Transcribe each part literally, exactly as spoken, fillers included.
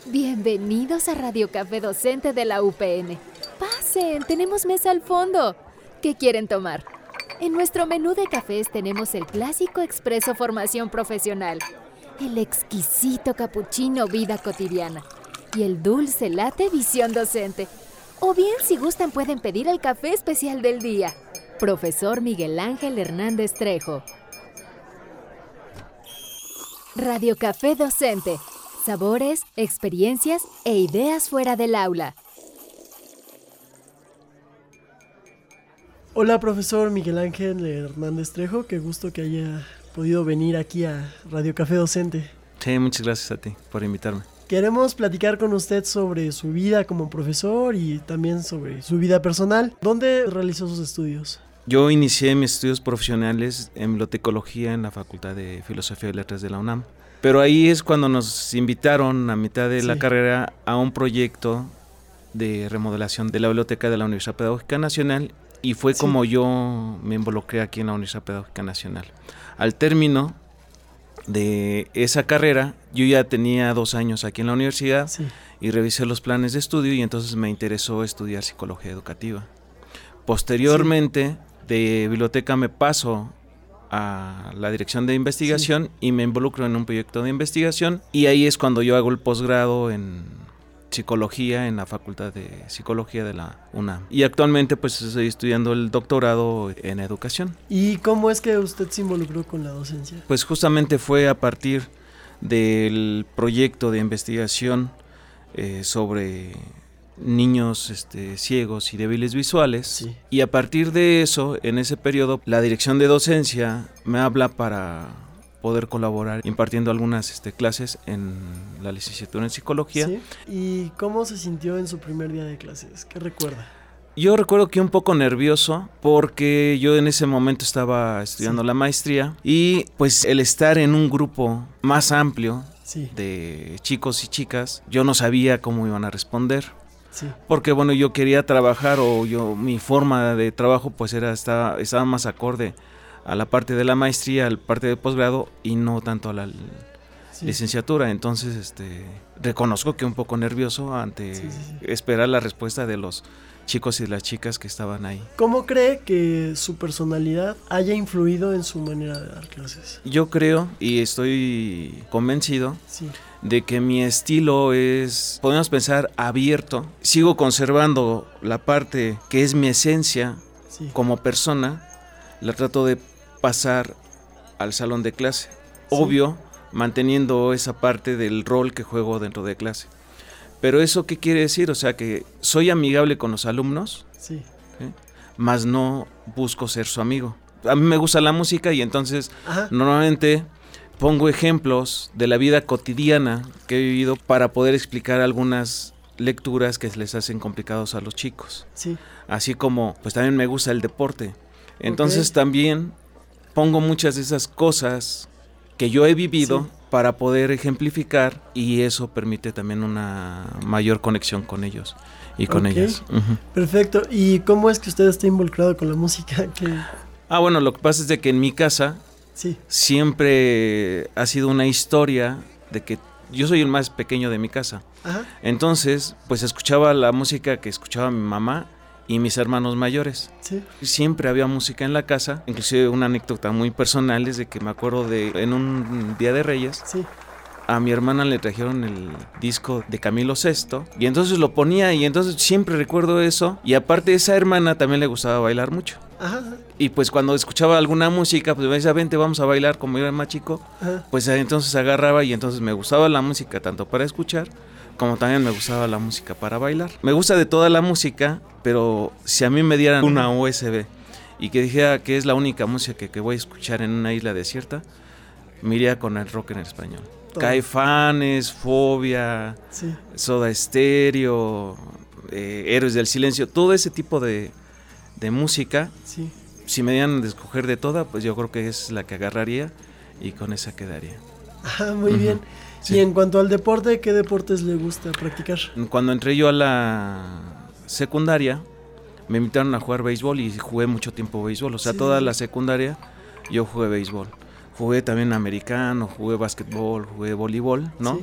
Bienvenidos a Radio Café Docente de la U P N. Pasen, tenemos mesa al fondo. ¿Qué quieren tomar? En nuestro menú de cafés tenemos el clásico expreso formación profesional, el exquisito capuchino vida cotidiana y el dulce latte visión docente. O bien, si gustan, pueden pedir el café especial del día. Profesor Miguel Ángel Hernández Trejo. Radio Café Docente. Sabores, experiencias e ideas fuera del aula. Hola, profesor Miguel Ángel Hernández Trejo. Qué gusto que haya podido venir aquí a Radio Café Docente. Sí, muchas gracias a ti por invitarme. Queremos platicar con usted sobre su vida como profesor y también sobre su vida personal. ¿Dónde realizó sus estudios? Yo inicié mis estudios profesionales en bibliotecología en la Facultad de Filosofía y Letras de la UNAM. Pero ahí es cuando nos invitaron a mitad de sí. la carrera a un proyecto de remodelación de la biblioteca de la Universidad Pedagógica Nacional y fue sí. como yo me involucré aquí en la Universidad Pedagógica Nacional. Al término de esa carrera, yo ya tenía dos años aquí en la universidad sí. y revisé los planes de estudio y entonces me interesó estudiar psicología educativa. Posteriormente, sí. de biblioteca me paso a la dirección de investigación sí. y me involucro en un proyecto de investigación y ahí es cuando yo hago el posgrado en psicología en la Facultad de Psicología de la UNAM y actualmente pues estoy estudiando el doctorado en educación. ¿Y cómo es que usted se involucró con la docencia? Pues justamente fue a partir del proyecto de investigación eh, sobre niños este, ciegos y débiles visuales sí. y a partir de eso, en ese periodo, la dirección de docencia me habla para poder colaborar impartiendo algunas este, clases en la licenciatura en psicología. ¿Sí? ¿Y cómo se sintió en su primer día de clases? ¿Qué recuerda? Yo recuerdo que un poco nervioso porque yo en ese momento estaba estudiando sí. la maestría y pues el estar en un grupo más amplio sí. de chicos y chicas, yo no sabía cómo iban a responder. Sí. Porque bueno, yo quería trabajar o yo mi forma de trabajo pues era estaba, estaba más acorde a la parte de la maestría, a la parte de posgrado y no tanto a la sí. licenciatura. Entonces este reconozco que un poco nervioso ante sí, sí, sí. esperar la respuesta de los chicos y las chicas que estaban ahí. ¿Cómo cree que su personalidad haya influido en su manera de dar clases? Yo creo y estoy convencido sí. de que mi estilo es, podemos pensar, abierto. Sigo conservando la parte que es mi esencia sí. como persona, la trato de pasar al salón de clase. Sí. Obvio, manteniendo esa parte del rol que juego dentro de clase. Pero ¿eso qué quiere decir? O sea, que soy amigable con los alumnos, sí. ¿sí? Más no busco ser su amigo. A mí me gusta la música y entonces Ajá. normalmente pongo ejemplos de la vida cotidiana que he vivido para poder explicar algunas lecturas que les hacen complicados a los chicos. Sí. Así como, pues también me gusta el deporte. Entonces okay. también pongo muchas de esas cosas que yo he vivido sí. para poder ejemplificar y eso permite también una mayor conexión con ellos y con okay. ellas. Uh-huh. Perfecto. ¿Y cómo es que usted está involucrado con la música? ¿Qué? Ah, bueno, lo que pasa es de que en mi casa sí. siempre ha sido una historia de que yo soy el más pequeño de mi casa. Ajá. Entonces, pues escuchaba la música que escuchaba mi mamá y mis hermanos mayores. Sí. Siempre había música en la casa, inclusive una anécdota muy personal es de que me acuerdo de en un Día de Reyes, sí. a mi hermana le trajeron el disco de Camilo Sesto y entonces lo ponía y entonces siempre recuerdo eso y aparte esa hermana también le gustaba bailar mucho. Ajá. Y pues cuando escuchaba alguna música, pues me decía, vente, vamos a bailar, como yo era más chico, Ajá. pues entonces agarraba y entonces me gustaba la música tanto para escuchar como también me gustaba la música para bailar. Me gusta de toda la música, pero si a mí me dieran una U S B y que dijera que es la única música que, que voy a escuchar en una isla desierta, me iría con el rock en español. Todo. Caifanes, Fobia, sí. Soda Stereo, eh, Héroes del Silencio, todo ese tipo de, de música. Sí. Si me dieran de escoger de toda, pues yo creo que es la que agarraría y con esa quedaría. Ah, muy uh-huh. bien. Sí. Y en cuanto al deporte, ¿qué deportes le gusta practicar? Cuando entré yo a la secundaria, me invitaron a jugar béisbol y jugué mucho tiempo béisbol. O sea, sí. toda la secundaria yo jugué béisbol. Jugué también americano, jugué básquetbol, jugué voleibol, ¿no? Sí.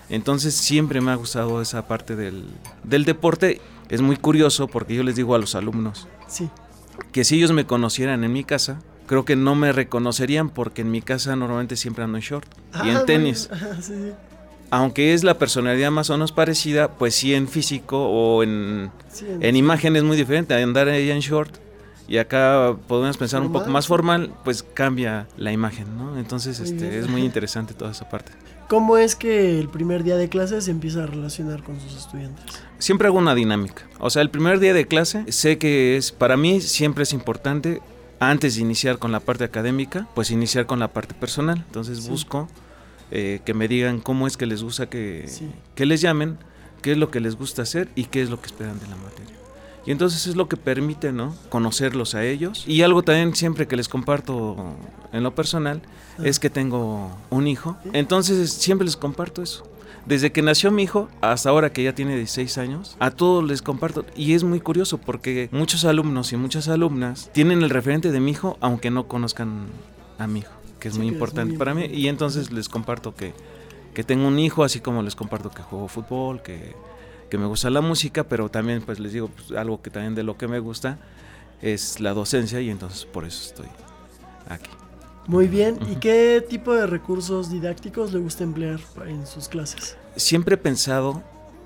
Entonces siempre me ha gustado esa parte del, del deporte. Es muy curioso porque yo les digo a los alumnos sí. que si ellos me conocieran en mi casa, creo que no me reconocerían porque en mi casa normalmente siempre ando en short ah, y en tenis. Bueno, sí, sí. Aunque es la personalidad más o menos parecida, pues sí en físico o en, sí, en, en imagen es muy diferente. Andar ella en short y acá podemos pensar formal, un poco más formal, pues cambia la imagen, ¿no? Entonces muy este, es muy interesante toda esa parte. ¿Cómo es que el primer día de clase se empieza a relacionar con sus estudiantes? Siempre hago una dinámica. O sea, el primer día de clase sé que es, para mí siempre es importante, antes de iniciar con la parte académica, pues iniciar con la parte personal. Entonces sí. busco eh, que me digan cómo es que les gusta que, sí. que les llamen, qué es lo que les gusta hacer y qué es lo que esperan de la materia. Y entonces es lo que permite, ¿no?, conocerlos a ellos. Y algo también siempre que les comparto en lo personal ah. es que tengo un hijo. ¿Sí? Entonces siempre les comparto eso. Desde que nació mi hijo hasta ahora que ya tiene dieciséis años, a todos les comparto. Y es muy curioso porque muchos alumnos y muchas alumnas tienen el referente de mi hijo aunque no conozcan a mi hijo, que es sí, muy que importante es muy para importante. mí. Y entonces les comparto que, que tengo un hijo, así como les comparto que juego fútbol, que... que me gusta la música, pero también pues les digo pues, algo que también de lo que me gusta es la docencia y entonces por eso estoy aquí. Muy bien, ¿y qué tipo de recursos didácticos le gusta emplear en sus clases? Siempre he pensado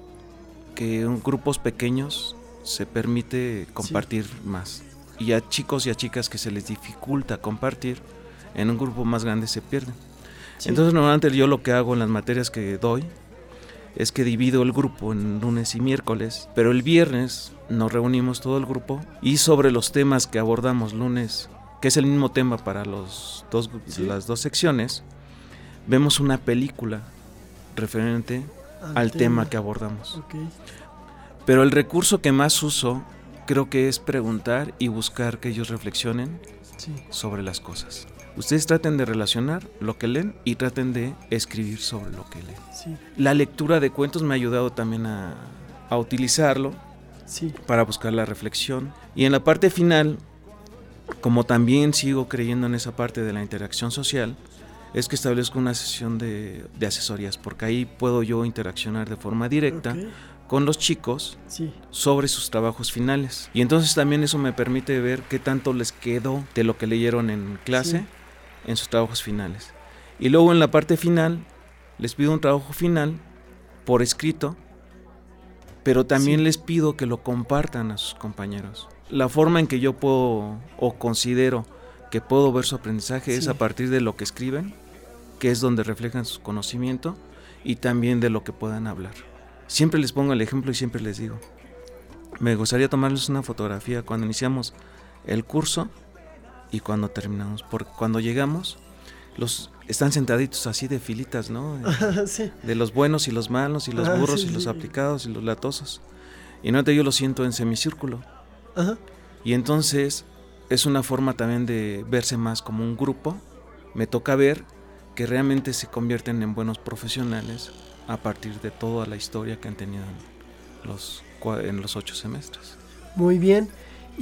que en grupos pequeños se permite compartir sí. más y a chicos y a chicas que se les dificulta compartir, en un grupo más grande se pierden. Sí. Entonces normalmente yo lo que hago en las materias que doy es que divido el grupo en lunes y miércoles, pero el viernes nos reunimos todo el grupo y sobre los temas que abordamos lunes, que es el mismo tema para los dos, ¿sí? las dos secciones, vemos una película referente al, al tema. tema que abordamos. Okay. Pero el recurso que más uso creo que es preguntar y buscar que ellos reflexionen sí. sobre las cosas. Ustedes traten de relacionar lo que leen y traten de escribir sobre lo que leen. Sí. La lectura de cuentos me ha ayudado también a, a utilizarlo sí. para buscar la reflexión. Y en la parte final, como también sigo creyendo en esa parte de la interacción social, es que establezco una sesión de, de asesorías, porque ahí puedo yo interaccionar de forma directa okay. con los chicos sí. sobre sus trabajos finales. Y entonces también eso me permite ver qué tanto les quedó de lo que leyeron en clase. Sí. en sus trabajos finales. Y luego en la parte final les pido un trabajo final por escrito, pero también sí. les pido que lo compartan a sus compañeros. La forma en que yo puedo o considero que puedo ver su aprendizaje sí. es a partir de lo que escriben, que es donde reflejan su conocimiento, y también de lo que puedan hablar. Siempre les pongo el ejemplo y siempre les digo, me gustaría tomarles una fotografía cuando iniciamos el curso y cuando terminamos, porque cuando llegamos los están sentaditos así de filitas, ¿no? De, sí. de los buenos y los malos y los ah, burros sí, y los sí. aplicados y los latosos. Y no te yo lo siento en semicírculo. Ajá. Y entonces es una forma también de verse más como un grupo. Me toca ver que realmente se convierten en buenos profesionales a partir de toda la historia que han tenido en los, en los ocho semestres. Muy bien.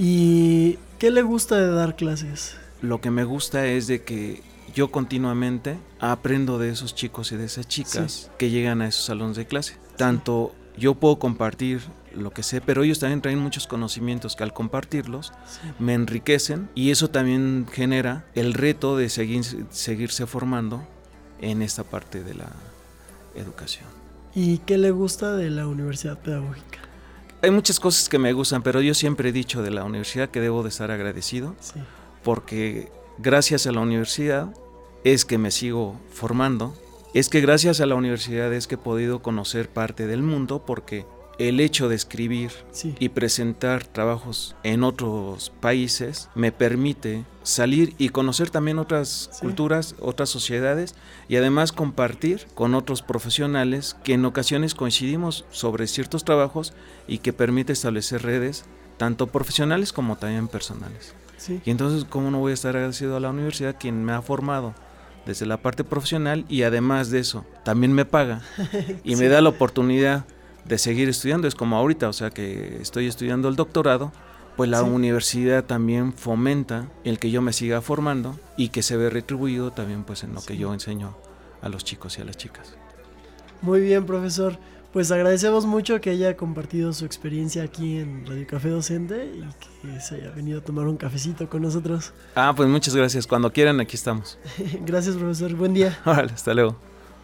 ¿Y qué le gusta de dar clases? Lo que me gusta es de que yo continuamente aprendo de esos chicos y de esas chicas sí. que llegan a esos salones de clase. Tanto yo puedo compartir lo que sé, pero ellos también traen muchos conocimientos que al compartirlos sí. me enriquecen, y eso también genera el reto de seguir, seguirse formando en esta parte de la educación. ¿Y qué le gusta de la Universidad Pedagógica? Hay muchas cosas que me gustan, pero yo siempre he dicho de la universidad que debo de estar agradecido, sí. porque gracias a la universidad es que me sigo formando, es que gracias a la universidad es que he podido conocer parte del mundo, porque el hecho de escribir sí. y presentar trabajos en otros países me permite salir y conocer también otras sí. culturas, otras sociedades, y además compartir con otros profesionales que en ocasiones coincidimos sobre ciertos trabajos y que permite establecer redes tanto profesionales como también personales. Sí. Y entonces, ¿cómo no voy a estar agradecido a la universidad, quien me ha formado desde la parte profesional y además de eso también me paga y sí. me da la oportunidad de seguir estudiando? Es como ahorita, o sea que estoy estudiando el doctorado, pues la sí. universidad también fomenta el que yo me siga formando y que se ve retribuido también pues en lo sí. que yo enseño a los chicos y a las chicas. Muy bien, profesor. Pues agradecemos mucho que haya compartido su experiencia aquí en Radio Café Docente y que se haya venido a tomar un cafecito con nosotros. Ah, pues muchas gracias. Cuando quieran, aquí estamos. Gracias, profesor. Buen día. Órale, hasta luego.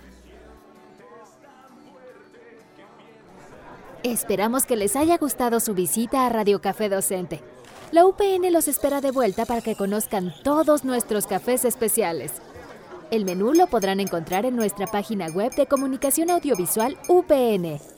Esperamos que les haya gustado su visita a Radio Café Docente. La U P N los espera de vuelta para que conozcan todos nuestros cafés especiales. El menú lo podrán encontrar en nuestra página web de Comunicación Audiovisual U P N.